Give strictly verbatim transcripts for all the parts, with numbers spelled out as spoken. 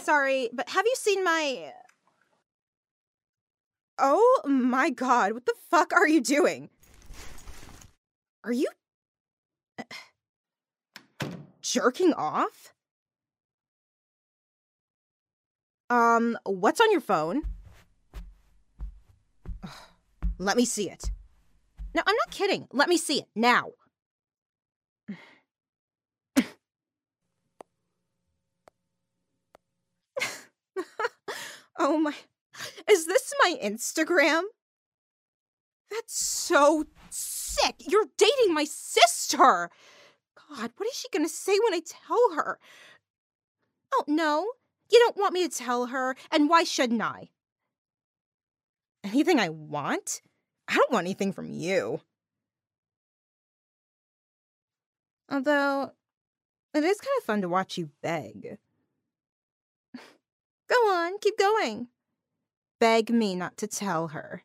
sorry, but have you seen my... Oh my god, what the fuck are you doing? Are you... jerking off? Um, what's on your phone? Ugh, let me see it. No, I'm not kidding. Let me see it, now. Oh my... Is this my Instagram? That's so sick. You're dating my sister. God, what is she gonna say when I tell her? Oh, no. You don't want me to tell her, and why shouldn't I? Anything I want? I don't want anything from you. Although, it is kind of fun to watch you beg. Go on, keep going. Beg me not to tell her.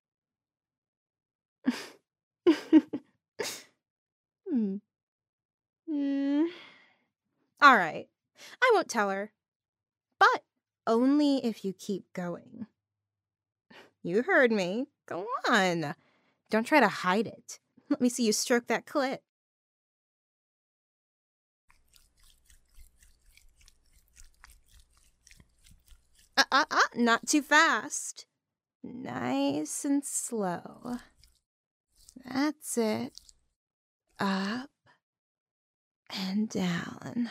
hmm. Mm. All right, I won't tell her. But only if you keep going. You heard me. Go on. Don't try to hide it. Let me see you stroke that clit. Uh, uh, uh, not too fast. Nice and slow. That's it. Up and down.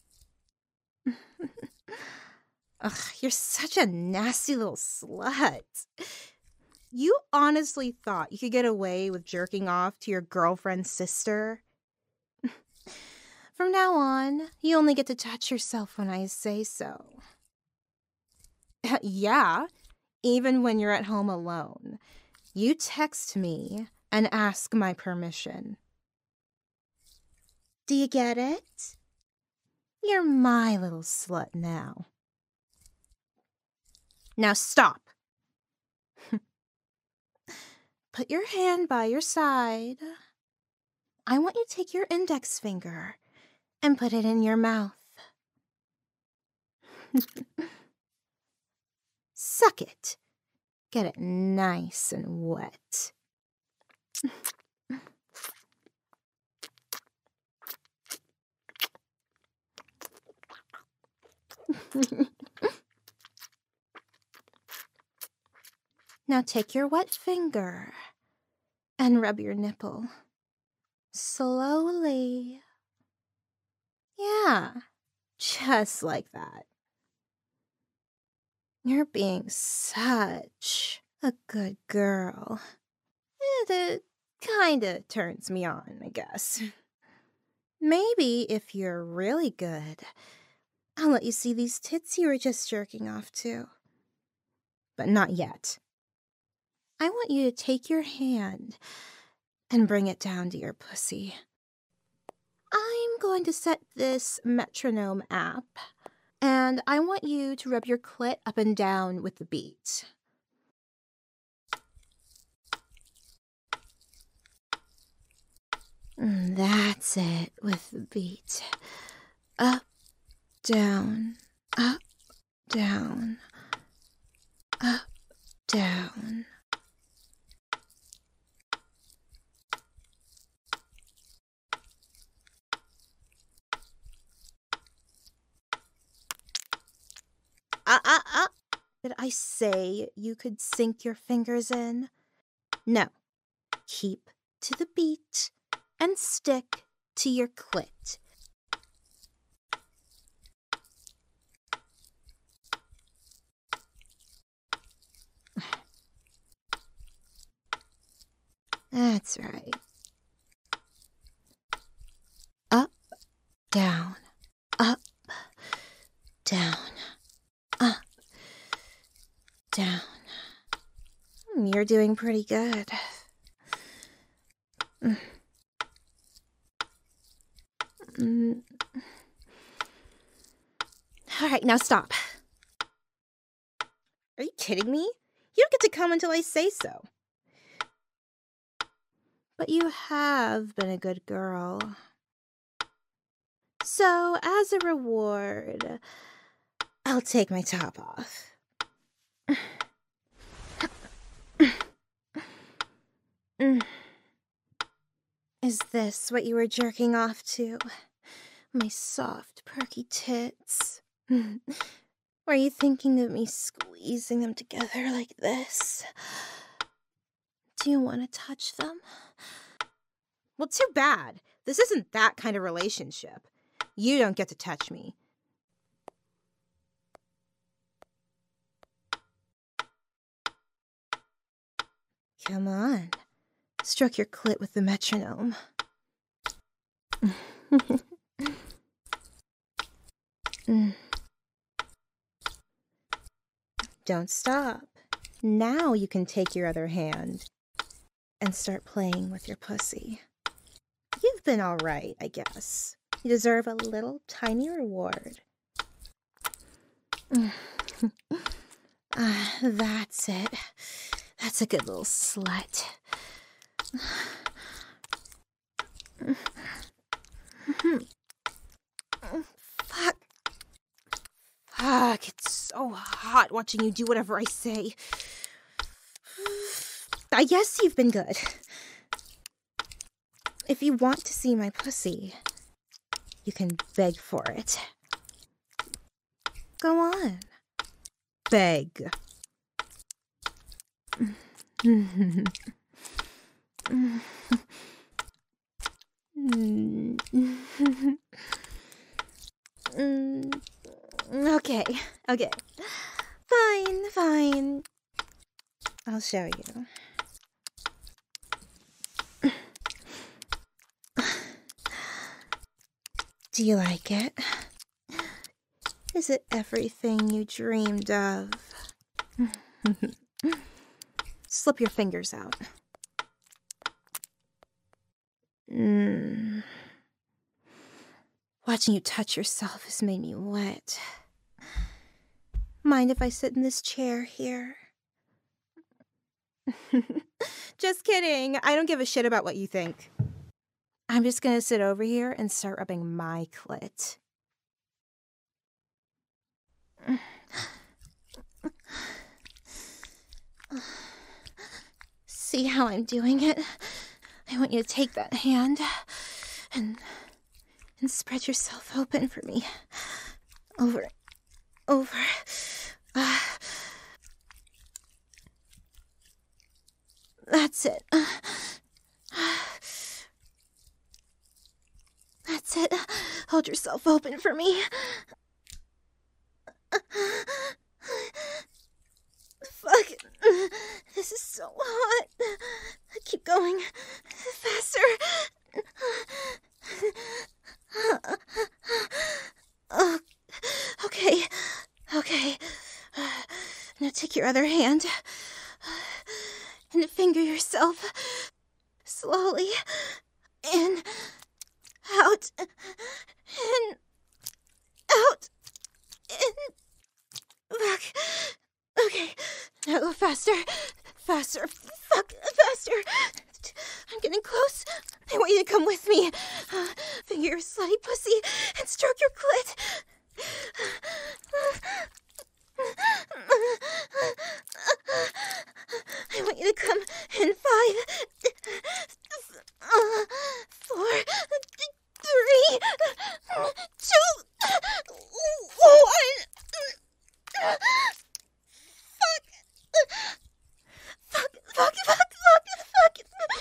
Ugh, you're such a nasty little slut. You honestly thought you could get away with jerking off to your girlfriend's sister? From now on, you only get to touch yourself when I say so. Yeah, even when you're at home alone. You text me and ask my permission. Do you get it? You're my little slut now. Now stop. Put your hand by your side. I want you to take your index finger and put it in your mouth. Suck it. Get it nice and wet. Now take your wet finger and rub your nipple. Slowly. Yeah, just like that. You're being such a good girl. It kinda turns me on, I guess. Maybe if you're really good, I'll let you see these tits you were just jerking off to. But not yet. I want you to take your hand and bring it down to your pussy. I'm going to set this metronome app, and I want you to rub your clit up and down with the beat. That's it with the beat. Up, down, up, down, up, down. Ah, ah, ah. Did I say you could sink your fingers in? No. Keep to the beat and stick to your clit. That's right. Up, down, up, down, up, down. You're doing pretty good. Mm. All right, now stop. Are you kidding me? You don't get to come until I say so. But you have been a good girl. So, as a reward, I'll take my top off. Is this what you were jerking off to? My soft, perky tits. Were you thinking of me squeezing them together like this? Do you want to touch them? Well, too bad. This isn't that kind of relationship. You don't get to touch me. Come on. Stroke your clit with the metronome. mm. Don't stop. Now you can take your other hand and start playing with your pussy. You've been all right, I guess. You deserve a little tiny reward. uh, that's it. That's a good little slut. Fuck. Fuck, it's so hot watching you do whatever I say. I guess you've been good. If you want to see my pussy, you can beg for it. Go on. Beg. Okay, okay. Fine, fine. I'll show you. Do you like it? Is it everything you dreamed of? Slip your fingers out. Mm. Watching you touch yourself has made me wet. Mind if I sit in this chair here? Just kidding. I don't give a shit about what you think. I'm just gonna sit over here and start rubbing my clit. See how I'm doing it? I want you to take that hand and and spread yourself open for me. Over, over. Uh, that's it. Uh, that's it. Hold yourself open for me. Fuck. This is so hot. Keep going. Faster. Oh, okay. Okay. Now take your other hand and finger yourself slowly in, out, in, out, in, back. Okay, now go faster, faster, fuck, faster. I'm getting close. I want you to come with me. Uh, finger your slutty pussy and stroke your clit. I want you to come in five, uh, four, three, two, one. Fuck, fuck, fuck, fuck, fuck.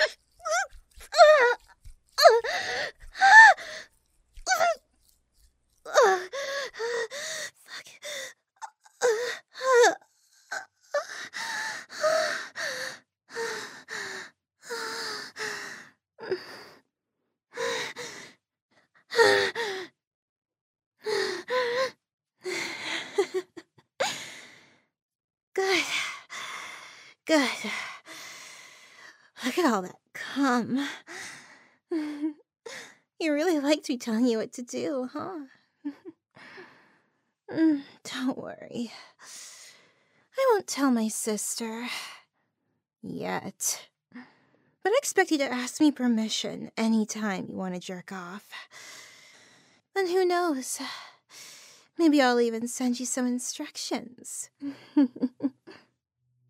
Good. Good. Look at all that cum. You really liked me telling you what to do, huh? Don't worry. I won't tell my sister. Yet. But I expect you to ask me permission anytime you want to jerk off. And who knows? Maybe I'll even send you some instructions.